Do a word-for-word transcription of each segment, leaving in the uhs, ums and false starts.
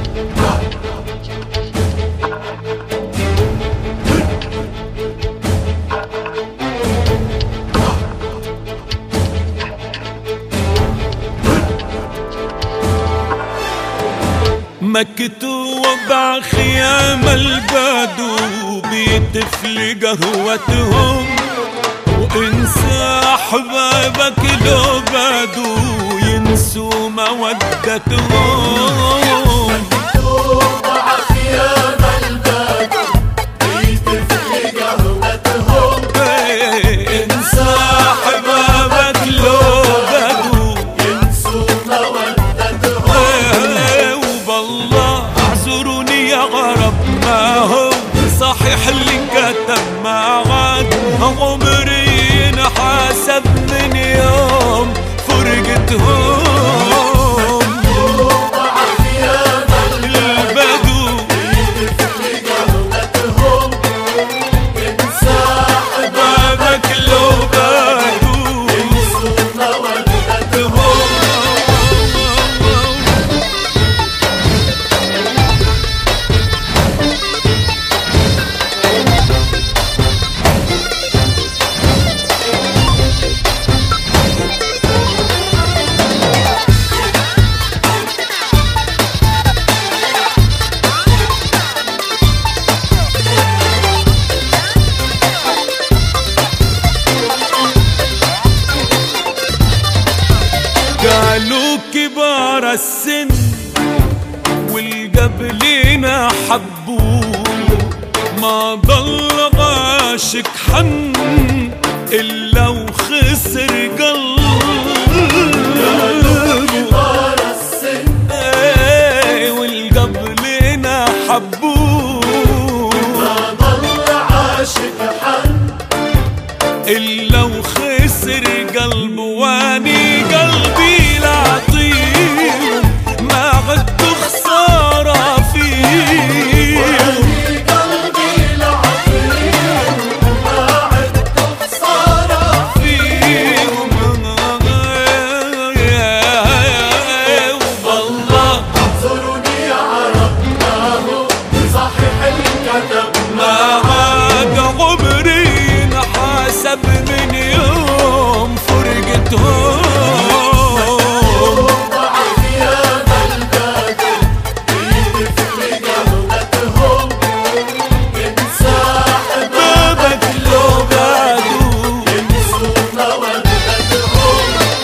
مكتوب عخيام البدو بطفل قهوتهم، وانسى احبابك لو بدو ينسوا مودتهم. مكتوب عخيام البدو بطفل قهوتهم، انسى احبابك لو بدو ينسوا مودتهم. والله اعذروني يا غرب، ما هو صحيح اللي كتب ما عاد عمري ينحسب من يوم فرقتهم. مكتوب عخيام البدو بطفل قهوتهم، انسى احبابك لو بدو ينسوا مودتهم. قالوا كبار السن والقبلين حبوه، ما ضل عاشق حن إلا وخسر قلبه. كبار السن ايه والقبلين حبوه، ما ضل عاشق حن إلا وخسر قلبه. واني قلبي لعطيهم ما عدوا خسارة فيه، قلبي لعطيهم ما عدوا خسارة فيهم. والله اعذروني يا عرب، ما هو صحيح الكتب ما عاد عمري ينحسب من يوم فرقتهم. عخيام البدو بطفل قهوتهم، انسى بابك لو بدو ينسوا مودتهم.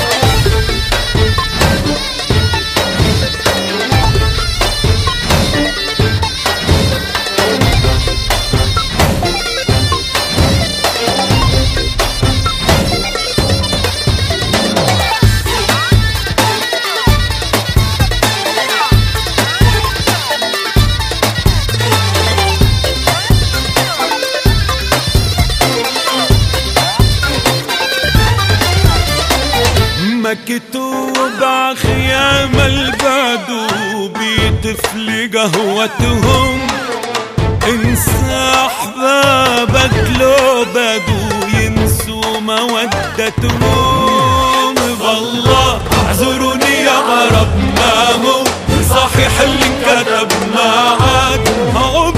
مكتوب عخيام البدو بطفل قهوتهم، انسى احبابك لو بدو ينسوا مودتهم. والله اعذروني يا غرب، ما هو صحيح اللي كتب ما عاد